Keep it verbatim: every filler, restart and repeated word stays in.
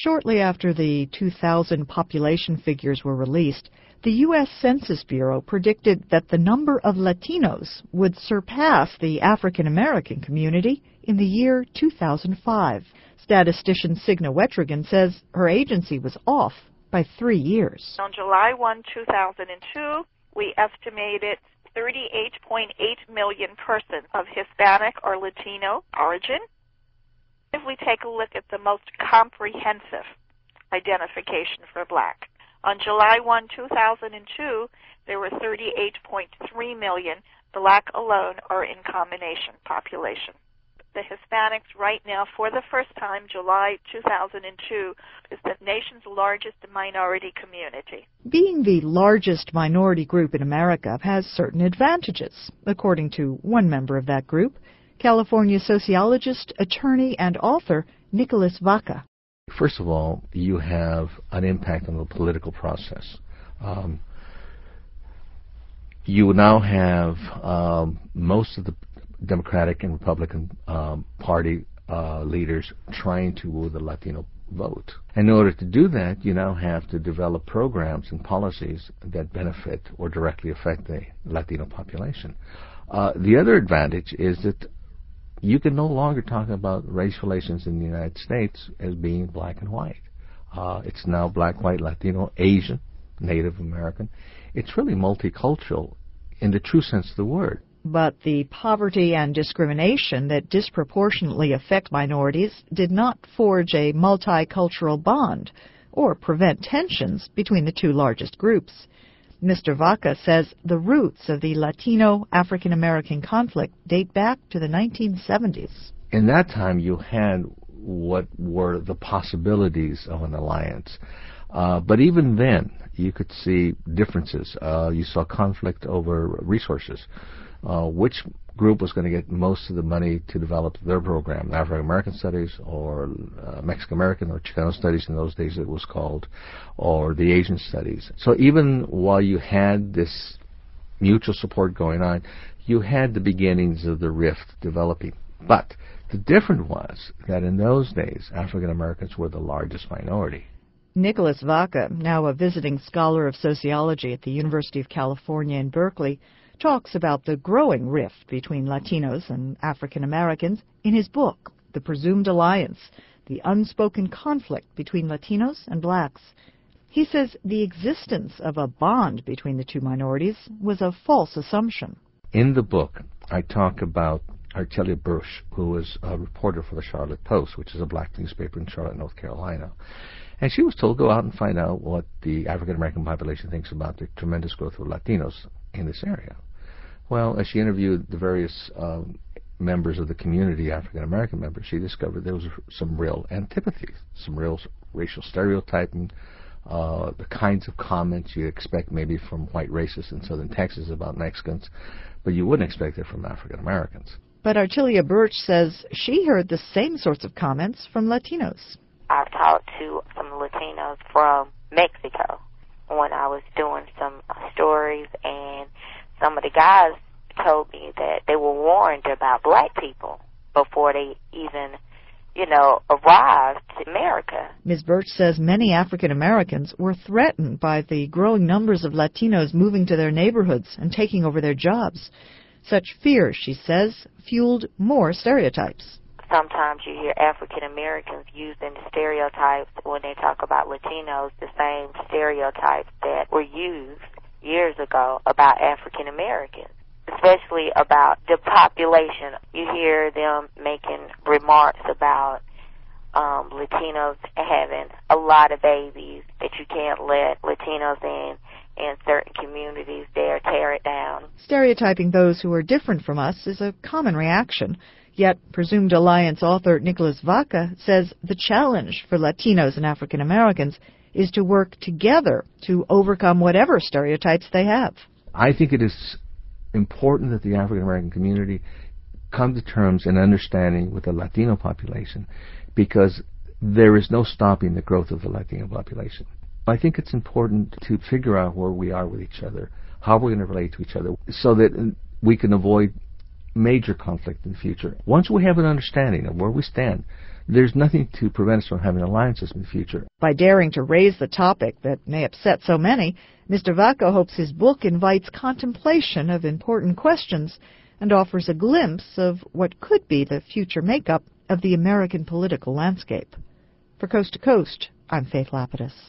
Shortly after the two thousand population figures were released, the U S Census Bureau predicted that the number of Latinos would surpass the African American community in the year two thousand five. Statistician Signa Wetrigan says her agency was off by three years. On July first, two thousand two, we estimated thirty-eight point eight million persons of Hispanic or Latino origin. If we take a look at the most comprehensive identification for black, on July first, two thousand two, there were thirty-eight point three million black alone or in combination population. The Hispanics right now, for the first time, July two thousand two, is the nation's largest minority community. Being the largest minority group in America has certain advantages, according to one member of that group, California sociologist, attorney, and author Nicholas Vaca. First of all, you have an impact on the political process. Um, you now have um, most of the Democratic and Republican um, Party uh, leaders trying to woo the Latino vote. In order to do that, you now have to develop programs and policies that benefit or directly affect the Latino population. Uh, the other advantage is that you can no longer talk about race relations in the United States as being black and white. Uh, it's now black, white, Latino, Asian, Native American. It's really multicultural in the true sense of the word. But the poverty and discrimination that disproportionately affect minorities did not forge a multicultural bond or prevent tensions between the two largest groups. Mister Vaca says the roots of the Latino-African-American conflict date back to the nineteen seventies. In that time, you had what were the possibilities of an alliance. Uh, but even then, you could see differences. Uh, you saw conflict over resources. Uh, which group was going to get most of the money to develop their program, African American Studies or uh, Mexican American or Chicano Studies in those days it was called, or the Asian Studies. So even while you had this mutual support going on, you had the beginnings of the rift developing. But the difference was that in those days, African Americans were the largest minority. Nicholas Vaca, now a visiting scholar of sociology at the University of California in Berkeley, talks about the growing rift between Latinos and African Americans in his book, The Presumed Alliance, The Unspoken Conflict Between Latinos and Blacks. He says the existence of a bond between the two minorities was a false assumption. In the book, I talk about Artelia Burch, who was a reporter for the Charlotte Post, which is a black newspaper in Charlotte, North Carolina. And she was told to go out and find out what the African American population thinks about the tremendous growth of Latinos in this area. Well, as she interviewed the various um, members of the community, African American members, she discovered there was some real antipathies, some real racial stereotyping, uh, the kinds of comments you expect maybe from white racists in southern Texas about Mexicans, but you wouldn't expect it from African Americans. But Artelia Burch says she heard the same sorts of comments from Latinos. I've talked to some Latinos from Mexico when I was doing some stories, and some of the guys told me that they were warned about black people before they even, you know, arrived to America. Miz Burch says many African Americans were threatened by the growing numbers of Latinos moving to their neighborhoods and taking over their jobs. Such fear, she says, fueled more stereotypes. Sometimes you hear African Americans using stereotypes when they talk about Latinos, the same stereotypes that were used years ago about African Americans, especially about the population. You hear them making remarks about um, Latinos having a lot of babies, that you can't let Latinos in in certain communities there, tear it down. Stereotyping those who are different from us is a common reaction. Yet, Presumed Alliance author Nicholas Vaca says the challenge for Latinos and African Americans is to work together to overcome whatever stereotypes they have. I think it is important that the African American community come to terms in understanding with the Latino population, because there is no stopping the growth of the Latino population. I think it's important to figure out where we are with each other, how we're going to relate to each other, so that we can avoid major conflict in the future. Once we have an understanding of where we stand, there's nothing to prevent us from having alliances in the future. By daring to raise the topic that may upset so many, Mister Vacco hopes his book invites contemplation of important questions and offers a glimpse of what could be the future makeup of the American political landscape. For Coast to Coast, I'm Faith Lapidus.